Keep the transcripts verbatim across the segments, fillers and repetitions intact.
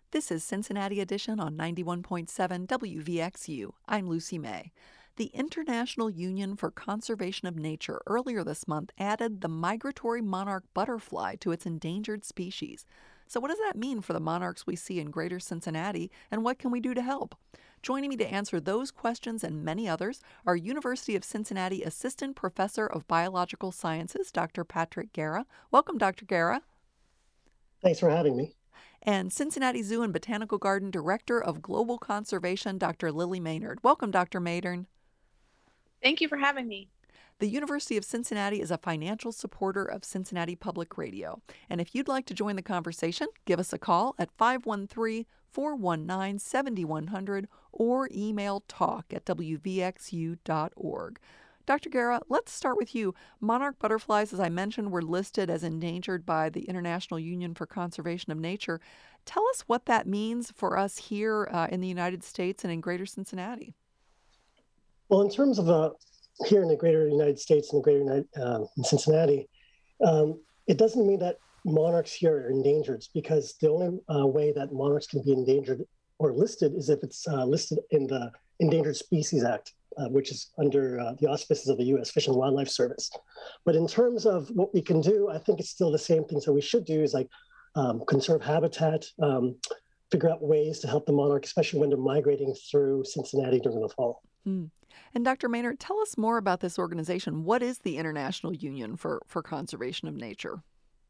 This is Cincinnati Edition on ninety-one point seven W V X U. I'm Lucy May. The International Union for Conservation of Nature earlier this month added the migratory monarch butterfly to its endangered species. So what does that mean for the monarchs we see in greater Cincinnati, and what can we do to help? Joining me to answer those questions and many others are University of Cincinnati Assistant Professor of Biological Sciences, Doctor Patrick Guerra. Welcome, Doctor Guerra. Thanks for having me. And Cincinnati Zoo and Botanical Garden Director of Global Conservation, Doctor Lily Maynard. Welcome, Doctor Maynard. Thank you for having me. The University of Cincinnati is a financial supporter of Cincinnati Public Radio. And if you'd like to join the conversation, give us a call at five one three, four one nine, seven one zero zero or email talk at w v x u dot org. Doctor Guerra, let's start with you. Monarch butterflies, as I mentioned, were listed as endangered by the International Union for Conservation of Nature. Tell us what that means for us here uh, in the United States and in greater Cincinnati. Well, in terms of uh, here in the greater United States and the greater United, uh, in Cincinnati, um, it doesn't mean that monarchs here are endangered, because the only uh, way that monarchs can be endangered or listed is if it's uh, listed in the Endangered Species Act, uh, which is under uh, the auspices of the U S Fish and Wildlife Service. But in terms of what we can do, I think it's still the same things that we should do is like um, conserve habitat, um, figure out ways to help the monarch, especially when they're migrating through Cincinnati during the fall. Hmm. And Doctor Maynard, tell us more about this organization. What is the International Union for, for Conservation of Nature?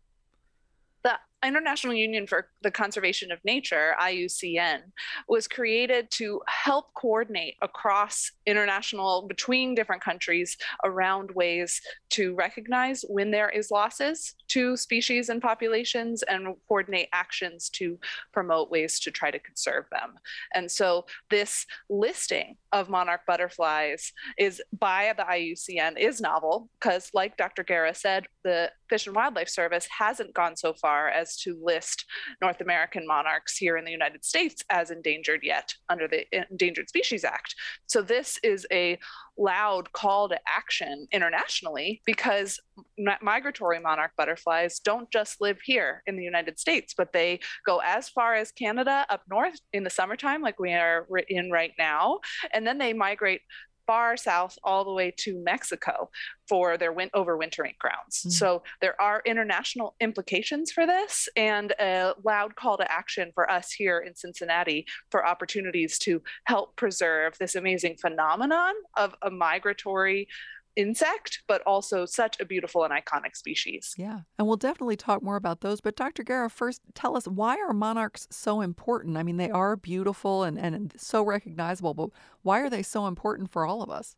The International Union for the Conservation of Nature, I U C N, was created to help coordinate across international, between different countries, around ways to recognize when there is losses to species and populations and coordinate actions to promote ways to try to conserve them. And so this listing of monarch butterflies is by the I U C N is novel because, like Doctor Guerra said, the Fish and Wildlife Service hasn't gone so far as to list North American monarchs here in the United States as endangered yet under the Endangered Species Act. So this is a loud call to action internationally, because migratory monarch butterflies don't just live here in the United States, but they go as far as Canada up north in the summertime, like we are in right now, and then they migrate far south all the way to Mexico for their win- overwintering grounds. Mm. So there are international implications for this, and a loud call to action for us here in Cincinnati for opportunities to help preserve this amazing phenomenon of a migratory insect, but also such a beautiful and iconic species. Yeah, and we'll definitely talk more about those. But Doctor Guerra, first tell us, why are monarchs so important? I mean, they are beautiful and, and so recognizable, but why are they so important for all of us?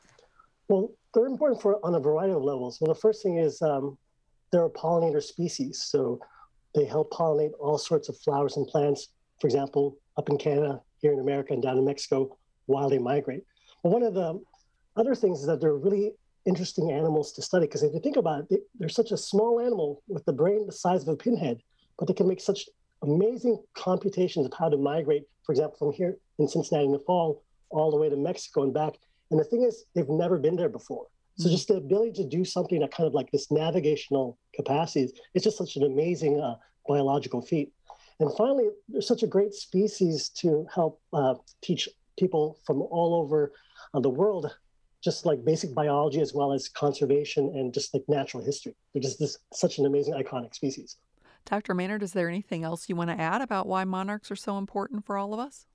Well, they're important for on a variety of levels. Well, the first thing is um, they're a pollinator species. So they help pollinate all sorts of flowers and plants, for example, up in Canada, here in America, and down in Mexico while they migrate. But one of the other things is that they're really interesting animals to study, because if you think about it, they're such a small animal with the brain the size of a pinhead, but they can make such amazing computations of how to migrate, for example, from here in Cincinnati in the fall all the way to Mexico and back. And the thing is, they've never been there before. So just the ability to do something that kind of like this navigational capacities, it's just such an amazing uh, biological feat. And finally, they're such a great species to help uh, teach people from all over uh, the world just like basic biology as well as conservation and just like natural history. They're just this, such an amazing, iconic species. Doctor Maynard, is there anything else you want to add about why monarchs are so important for all of us?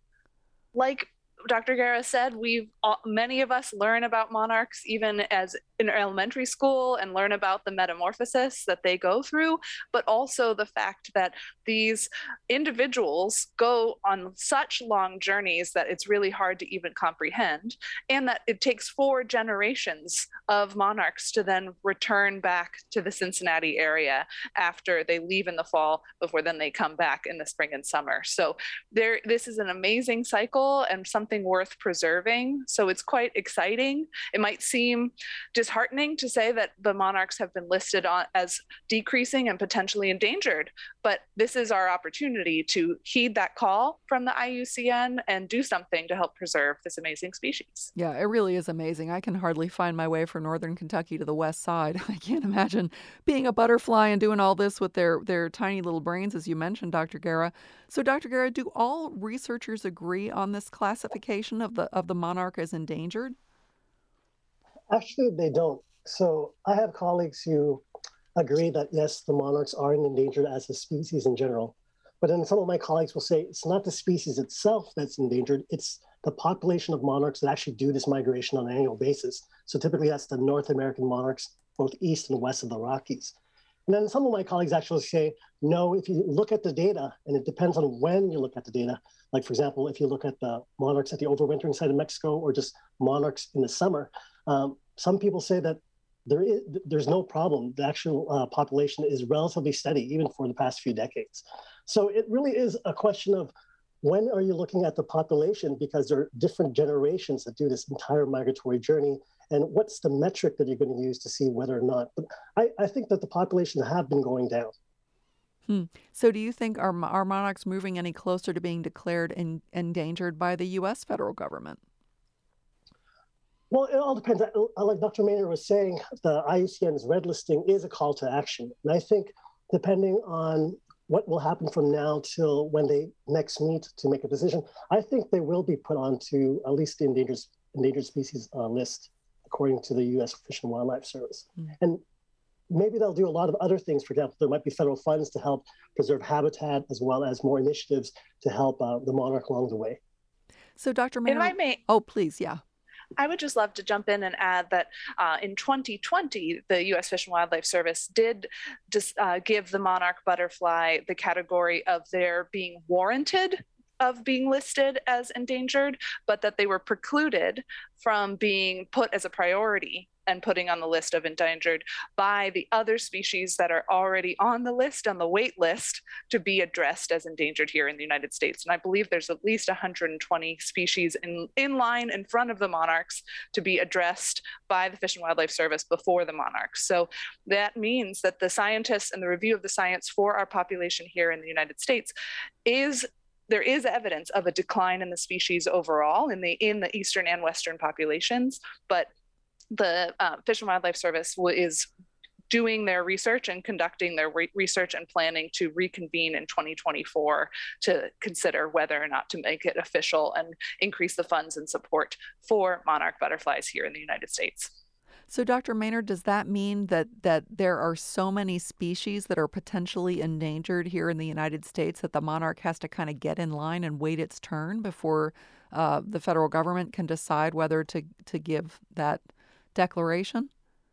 Like Doctor Guerra said, we've many of us learn about monarchs even as in elementary school and learn about the metamorphosis that they go through, but also the fact that these individuals go on such long journeys that it's really hard to even comprehend, and that it takes four generations of monarchs to then return back to the Cincinnati area after they leave in the fall before then they come back in the spring and summer. So there, this is an amazing cycle and something something worth preserving. So it's quite exciting. It might seem disheartening to say that the monarchs have been listed on, as decreasing and potentially endangered, but this is our opportunity to heed that call from the I U C N and do something to help preserve this amazing species. Yeah, it really is amazing. I can hardly find my way from northern Kentucky to the west side. I can't imagine being a butterfly and doing all this with their, their tiny little brains, as you mentioned, Doctor Guerra. So, Doctor Guerra, do all researchers agree on this classification of the of the monarch as endangered? Actually, they don't. So I have colleagues who agree that, yes, the monarchs are endangered as a species in general. But then some of my colleagues will say it's not the species itself that's endangered, it's the population of monarchs that actually do this migration on an annual basis. So typically that's the North American monarchs, both east and west of the Rockies. And then some of my colleagues actually say, no, if you look at the data, and it depends on when you look at the data, like for example, if you look at the monarchs at the overwintering site of Mexico or just monarchs in the summer, um, some people say that there is, there's no problem. The actual uh, population is relatively steady, even for the past few decades. So it really is a question of when are you looking at the population, because there are different generations that do this entire migratory journey, and what's the metric that you're going to use to see whether or not. But I, I think that the population have been going down. Hmm. So do you think are our monarchs moving any closer to being declared in, endangered by the U S federal government? Well, it all depends. Like Doctor Maynard was saying, the I U C N's red listing is a call to action. And I think depending on what will happen from now till when they next meet to make a decision, I think they will be put onto at least the endangered, endangered species uh, list, according to the U S Fish and Wildlife Service. Mm. And maybe they'll do a lot of other things. For example, there might be federal funds to help preserve habitat, as well as more initiatives to help uh, the monarch along the way. So Doctor Maynard, if I may, oh, please, yeah. I would just love to jump in and add that uh, in twenty twenty, the U S Fish and Wildlife Service did just uh, give the monarch butterfly the category of their being warranted of being listed as endangered, but that they were precluded from being put as a priority and putting on the list of endangered by the other species that are already on the list, on the wait list, to be addressed as endangered here in the United States. And I believe there's at least one hundred twenty species in, in line in front of the monarchs to be addressed by the Fish and Wildlife Service before the monarchs. So that means that the scientists and the review of the science for our population here in the United States is there is evidence of a decline in the species overall in the in the eastern and western populations, but the uh, Fish and Wildlife Service w- is doing their research and conducting their re- research and planning to reconvene in twenty twenty-four to consider whether or not to make it official and increase the funds and support for monarch butterflies here in the United States. So, Doctor Maynard, does that mean that, that there are so many species that are potentially endangered here in the United States that the monarch has to kind of get in line and wait its turn before uh, the federal government can decide whether to, to give that declaration?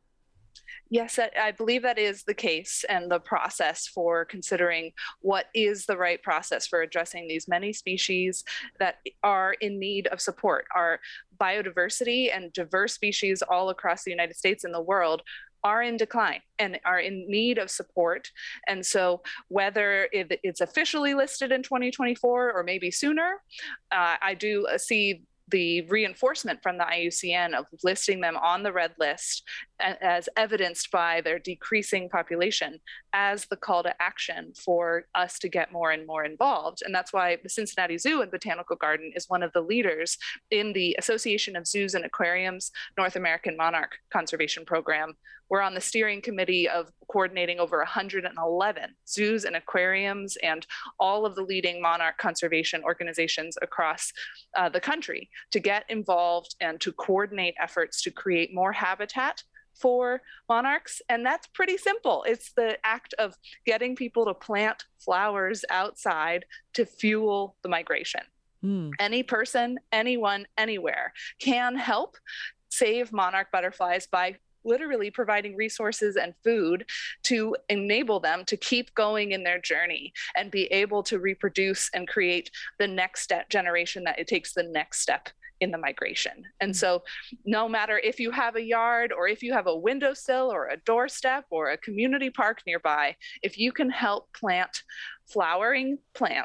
Yes, I believe that is the case, and the process for considering what is the right process for addressing these many species that are in need of support. Our biodiversity and diverse species all across the United States and the world are in decline and are in need of support. And so whether it's officially listed in twenty twenty-four or maybe sooner, uh, I do see the reinforcement from the I U C N of listing them on the red list as evidenced by their decreasing population as the call to action for us to get more and more involved. And that's why the Cincinnati Zoo and Botanical Garden is one of the leaders in the Association of Zoos and Aquariums North American Monarch Conservation Program. We're on the steering committee of coordinating over one hundred eleven zoos and aquariums and all of the leading monarch conservation organizations across uh, the country to get involved and to coordinate efforts to create more habitat for monarchs. And that's pretty simple. It's the act of getting people to plant flowers outside to fuel the migration. Mm. Any person, anyone, anywhere can help save monarch butterflies by literally providing resources and food to enable them to keep going in their journey and be able to reproduce and create the next step generation that it takes the next step in the migration. And so no matter if you have a yard or if you have a windowsill or a doorstep or a community park nearby, if you can help plant flowering plants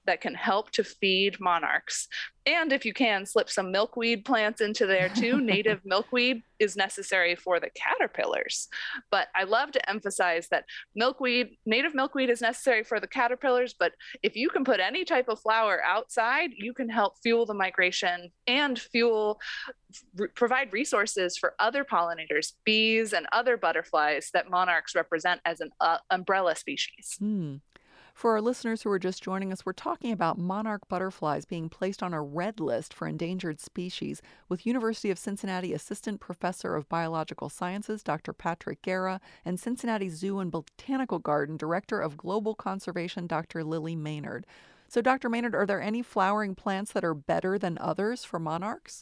that can help to feed monarchs. And if you can, slip some milkweed plants into there too. Native milkweed is necessary for the caterpillars. But I love to emphasize that milkweed, native milkweed is necessary for the caterpillars, but if you can put any type of flower outside, you can help fuel the migration and fuel, r- provide resources for other pollinators, bees and other butterflies that monarchs represent as an uh, umbrella species. Hmm. For our listeners who are just joining us, we're talking about monarch butterflies being placed on a red list for endangered species with University of Cincinnati Assistant Professor of Biological Sciences, Doctor Patrick Guerra, and Cincinnati Zoo and Botanical Garden Director of Global Conservation, Doctor Lily Maynard. So, Doctor Maynard, are there any flowering plants that are better than others for monarchs?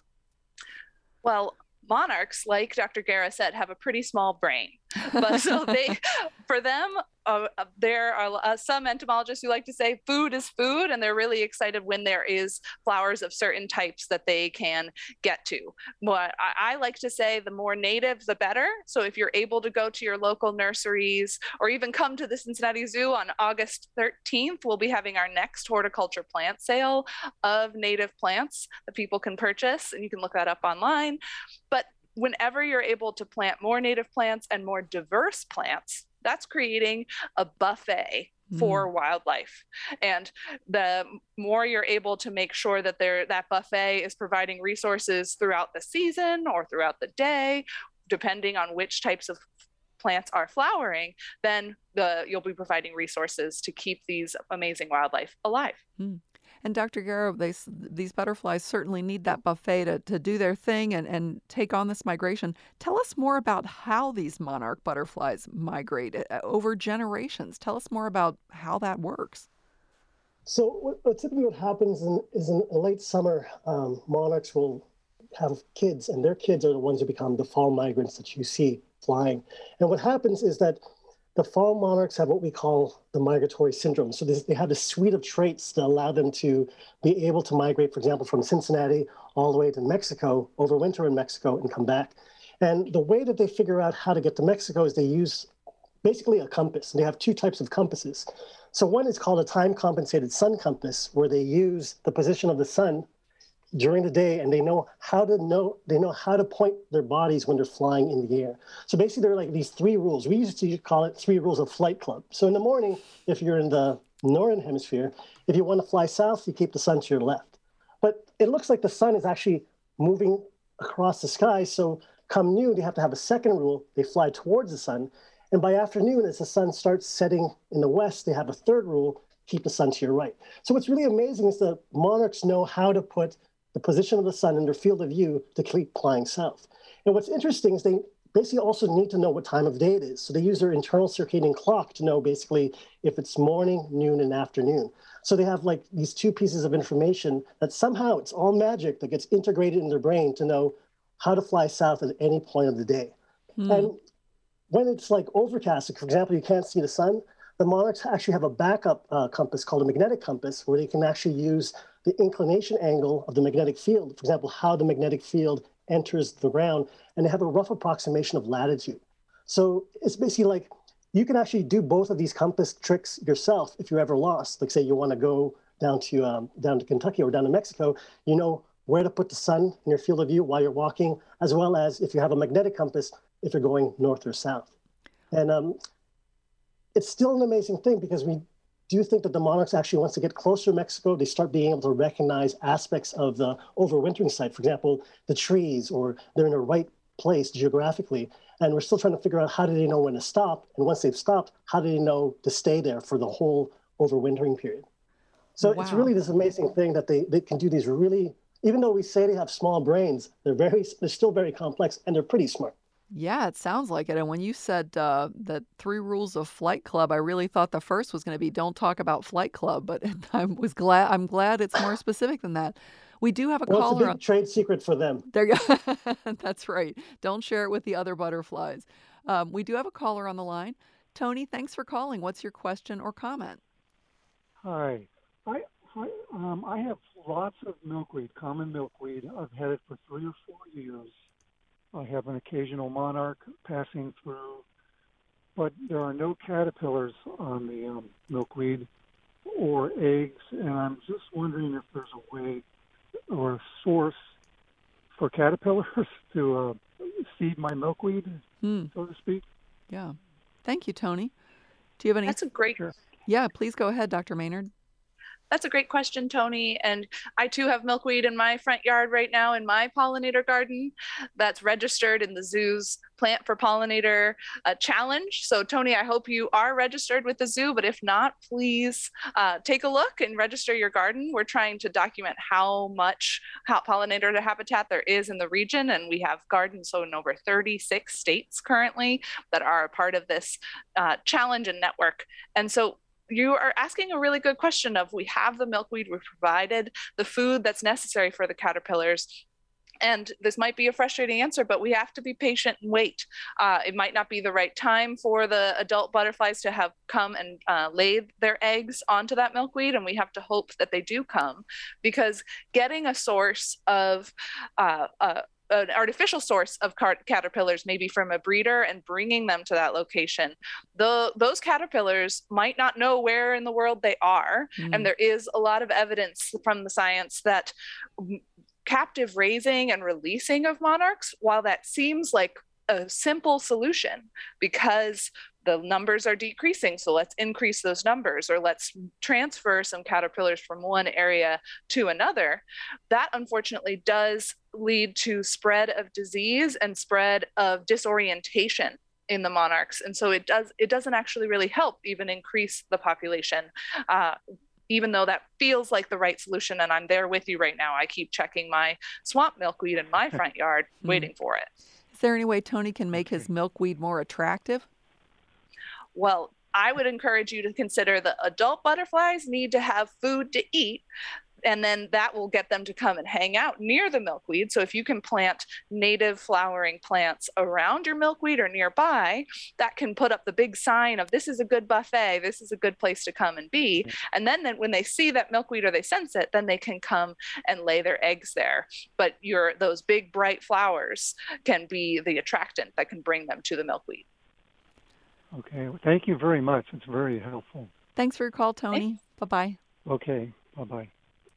Well, monarchs, like Doctor Guerra said, have a pretty small brain. But so they, for them, uh, there are uh, some entomologists who like to say food is food, and they're really excited when there is flowers of certain types that they can get to. But I, I like to say the more native, the better. So if you're able to go to your local nurseries or even come to the Cincinnati Zoo on August thirteenth, we'll be having our next horticulture plant sale of native plants that people can purchase, and you can look that up online. But whenever you're able to plant more native plants and more diverse plants, that's creating a buffet for mm. wildlife. And the more you're able to make sure that there that buffet is providing resources throughout the season or throughout the day, depending on which types of plants are flowering, then the you'll be providing resources to keep these amazing wildlife alive. Mm. And Doctor Guerra, they, these butterflies certainly need that buffet to, to do their thing and, and take on this migration. Tell us more about how these monarch butterflies migrate over generations. Tell us more about how that works. So what, what typically what happens in, is in late summer, um, monarchs will have kids, and their kids are the ones who become the fall migrants that you see flying. And what happens is that the fall monarchs have what we call the migratory syndrome. So this, they have a suite of traits that allow them to be able to migrate, for example, from Cincinnati all the way to Mexico, overwinter in Mexico, and come back. And the way that they figure out how to get to Mexico is they use basically a compass. And they have two types of compasses. So one is called a time-compensated sun compass, where they use the position of the sun during the day, and they know how to know they know how to point their bodies when they're flying in the air. So basically, there are like these three rules. We used to call it three rules of Flight Club. So in the morning, if you're in the northern hemisphere, if you want to fly south, you keep the sun to your left. But it looks like the sun is actually moving across the sky. So come noon, they have to have a second rule. They fly towards the sun. And by afternoon, as the sun starts setting in the west, they have a third rule: keep the sun to your right. So what's really amazing is the monarchs know how to put the position of the sun in their field of view to keep flying south. And what's interesting is they basically also need to know what time of day it is. So they use their internal circadian clock to know basically if it's morning, noon, and afternoon. So they have like these two pieces of information that somehow it's all magic that gets integrated in their brain to know how to fly south at any point of the day. Hmm. And when it's like overcast, for example, you can't see the sun, the monarchs actually have a backup uh, compass called a magnetic compass, where they can actually use the inclination angle of the magnetic field, for example, how the magnetic field enters the ground, and they have a rough approximation of latitude. So it's basically like you can actually do both of these compass tricks yourself if you're ever lost. Like say you want to go down to um, down to Kentucky or down to Mexico, you know where to put the sun in your field of view while you're walking, as well as if you have a magnetic compass, if you're going north or south. And um, it's still an amazing thing because we do think that the monarchs actually, once they get closer to Mexico, they start being able to recognize aspects of the overwintering site. For example, the trees, or they're in the right place geographically. And we're still trying to figure out how do they know when to stop? And once they've stopped, how do they know to stay there for the whole overwintering period? So wow. It's really this amazing thing that they, they can do these really, even though we say they have small brains, they're very, they're still very complex, and they're pretty smart. Yeah, it sounds like it. And when you said uh, that three rules of Flight Club, I really thought the first was going to be don't talk about Flight Club, but I was glad. I'm glad it's more specific than that. We do have a well, caller. It's a big trade secret for them. There you go. That's right. Don't share it with the other butterflies. Um, we do have a caller on the line. Tony, thanks for calling. What's your question or comment? Hi. I I, um, I have lots of milkweed, common milkweed. I've had it for three or four years. I have an occasional monarch passing through, but there are no caterpillars on the um, milkweed. or eggs, and I'm just wondering if there's a way or a source for caterpillars to uh, feed my milkweed, Hmm. so to speak. Yeah. Thank you, Tony. Do you have any? That's a great Sure. Yeah, please go ahead, Doctor Maynard. That's a great question, Tony. And I too have milkweed in my front yard right now in my pollinator garden that's registered in the zoo's Plant for Pollinator uh, challenge. So, Tony, I hope you are registered with the zoo, but if not, please uh, take a look and register your garden. We're trying to document how much pollinator habitat there is in the region, and we have gardens so in over thirty-six states currently that are a part of this uh, challenge and network. And so you are asking a really good question of, we have the milkweed, we've provided the food that's necessary for the caterpillars. And this might be a frustrating answer, but we have to be patient and wait. Uh, it might not be the right time for the adult butterflies to have come and uh, laid their eggs onto that milkweed, and we have to hope that they do come, because getting a source of uh, uh, an artificial source of caterpillars, maybe from a breeder, and bringing them to that location, the, those caterpillars might not know where in the world they are. Mm. And there is a lot of evidence from the science that captive raising and releasing of monarchs, while that seems like a simple solution because the numbers are decreasing, so let's increase those numbers, or let's transfer some caterpillars from one area to another, that unfortunately does lead to spread of disease and spread of disorientation in the monarchs. And so it does it doesn't actually really help even increase the population. Uh, even though that feels like the right solution, and I'm there with you right now. I keep checking my swamp milkweed in my front yard, mm. waiting for it. Is there any way Tony can make his milkweed more attractive? Well, I would encourage you to consider the adult butterflies need to have food to eat, and then that will get them to come and hang out near the milkweed. So if you can plant native flowering plants around your milkweed or nearby, that can put up the big sign of, this is a good buffet, this is a good place to come and be. And then, then when they see that milkweed or they sense it, then they can come and lay their eggs there. But your those big bright flowers can be the attractant that can bring them to the milkweed. Okay, well, thank you very much. It's very helpful. Thanks for your call, Tony. Bye-bye. Okay, bye-bye.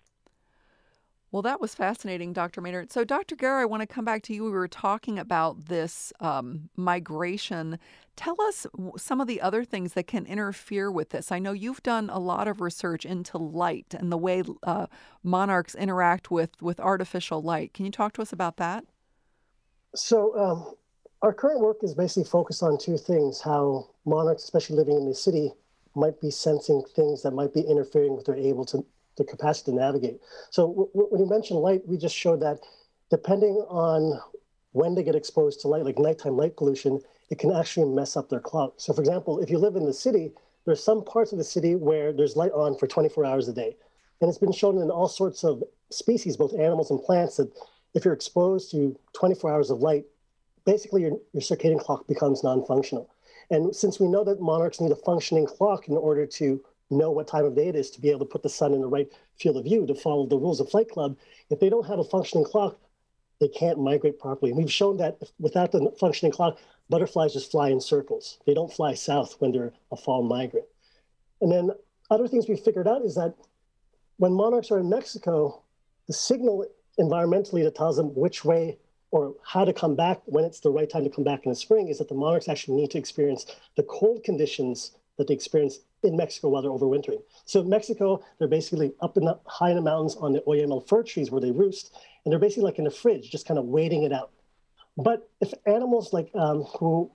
Well, that was fascinating, Doctor Maynard. So, Doctor Guerra, I want to come back to you. We were talking about this um, migration. Tell us some of the other things that can interfere with this. I know you've done a lot of research into light and the way uh, monarchs interact with, with artificial light. Can you talk to us about that? So, um, our current work is basically focused on two things: how monarchs, especially living in the city, might be sensing things that might be interfering with their able to the capacity to navigate. So w- w- when you mentioned light, we just showed that depending on when they get exposed to light, like nighttime light pollution, it can actually mess up their clock. So for example, if you live in the city, there's some parts of the city where there's light on for twenty-four hours a day. And it's been shown in all sorts of species, both animals and plants, that if you're exposed to twenty-four hours of light, basically your, your circadian clock becomes non-functional. And since we know that monarchs need a functioning clock in order to know what time of day it is, to be able to put the sun in the right field of view, to follow the rules of Flight Club, if they don't have a functioning clock, they can't migrate properly. And we've shown that without the functioning clock, butterflies just fly in circles. They don't fly south when they're a fall migrant. And then other things we figured out is that when monarchs are in Mexico, the signal environmentally that tells them which way or how to come back when it's the right time to come back in the spring is that the monarchs actually need to experience the cold conditions that they experience in Mexico while they're overwintering. So in Mexico, they're basically up in the high in the mountains on the Oyamel fir trees where they roost, and they're basically like in a fridge, just kind of waiting it out. But if animals like um, who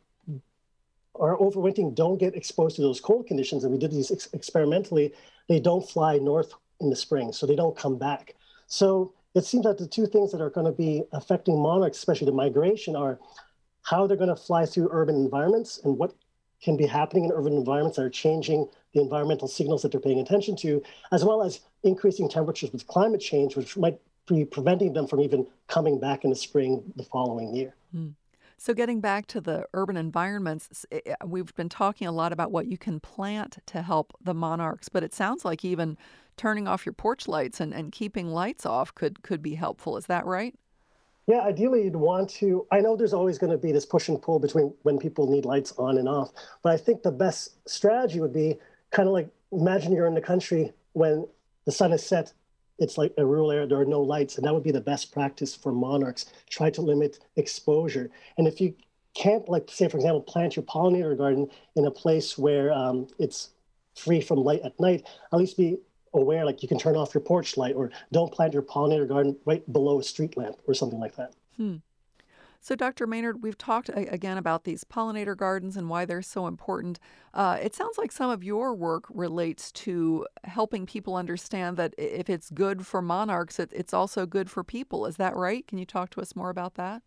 are overwintering don't get exposed to those cold conditions, and we did these ex- experimentally, they don't fly north in the spring, so they don't come back. So it seems that the two things that are going to be affecting monarchs, especially the migration, are how they're going to fly through urban environments and what can be happening in urban environments that are changing the environmental signals that they're paying attention to, as well as increasing temperatures with climate change, which might be preventing them from even coming back in the spring the following year. Mm. So getting back to the urban environments, we've been talking a lot about what you can plant to help the monarchs, but it sounds like even turning off your porch lights and, and keeping lights off could, could be helpful. Is that right? Yeah, ideally you'd want to, I know there's always going to be this push and pull between when people need lights on and off, but I think the best strategy would be kind of like, imagine you're in the country when the sun is set, it's like a rural area, there are no lights, and that would be the best practice for monarchs. Try to limit exposure. And if you can't, like, say, for example, plant your pollinator garden in a place where um, it's free from light at night, at least be aware, like you can turn off your porch light, or don't plant your pollinator garden right below a street lamp or something like that. Hmm. So, Doctor Maynard, we've talked again about these pollinator gardens and why they're so important. Uh, it sounds like some of your work relates to helping people understand that if it's good for monarchs, it, it's also good for people. Is that right? Can you talk to us more about that?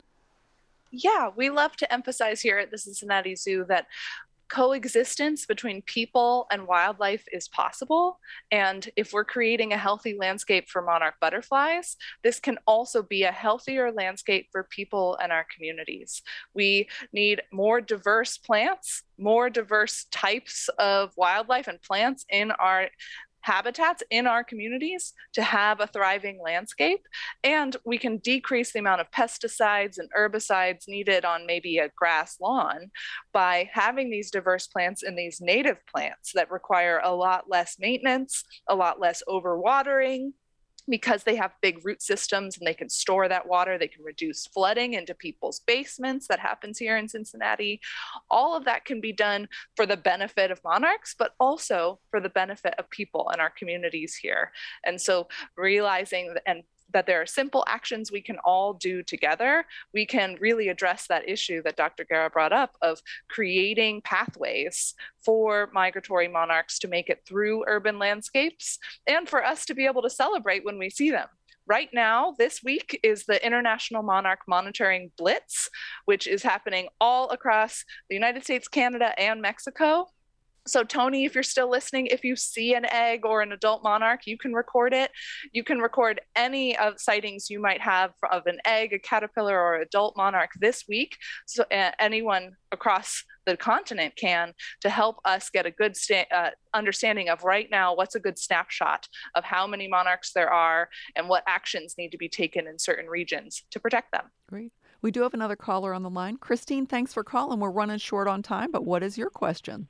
Yeah, we love to emphasize here at the Cincinnati Zoo that coexistence between people and wildlife is possible. And if we're creating a healthy landscape for monarch butterflies, this can also be a healthier landscape for people and our communities. We need more diverse plants, more diverse types of wildlife and plants in our habitats in our communities to have a thriving landscape. And we can decrease the amount of pesticides and herbicides needed on maybe a grass lawn by having these diverse plants and these native plants that require a lot less maintenance, a lot less overwatering, because they have big root systems and they can store that water. They can reduce flooding into people's basements. That happens here in Cincinnati. All of that can be done for the benefit of monarchs, but also for the benefit of people in our communities here. And so realizing and that there are simple actions we can all do together, we can really address that issue that Doctor Guerra brought up of creating pathways for migratory monarchs to make it through urban landscapes and for us to be able to celebrate when we see them. Right now, this week is the International Monarch Monitoring Blitz, which is happening all across the United States, Canada, and Mexico. So Tony, if you're still listening, if you see an egg or an adult monarch, you can record it. You can record any of sightings you might have of an egg, a caterpillar, or adult monarch this week. So uh, anyone across the continent can, to help us get a good sta- uh, understanding of right now what's a good snapshot of how many monarchs there are and what actions need to be taken in certain regions to protect them. Great. We do have another caller on the line. Christine, thanks for calling. We're running short on time, but what is your question?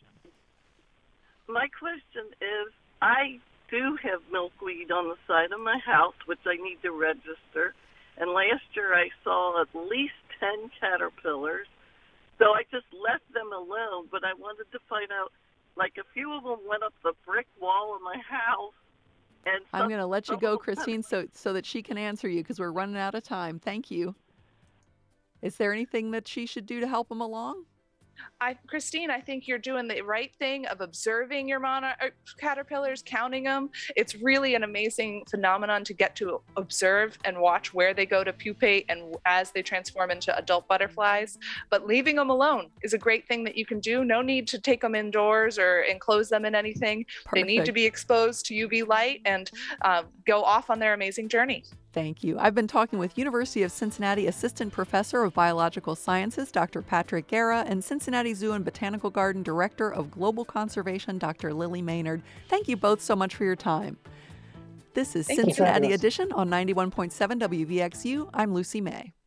My question is, I do have milkweed on the side of my house, which I need to register. And last year I saw at least ten caterpillars. So I just left them alone, but I wanted to find out, like a few of them went up the brick wall of my house. And some, I'm going to let you go, Christine, so, so that she can answer you because we're running out of time. Thank you. Is there anything that she should do to help them along? I, Christine, I think you're doing the right thing of observing your monarch caterpillars, counting them. It's really an amazing phenomenon to get to observe and watch where they go to pupate and as they transform into adult butterflies. But leaving them alone is a great thing that you can do. No need to take them indoors or enclose them in anything. Perfect. They need to be exposed to U V light and uh, go off on their amazing journey. Thank you. I've been talking with University of Cincinnati Assistant Professor of Biological Sciences, Doctor Patrick Guerra, and Cincinnati Zoo and Botanical Garden Director of Global Conservation, Doctor Lily Maynard. Thank you both so much for your time. This is Thank Cincinnati Edition on ninety-one point seven W V X U. I'm Lucy May.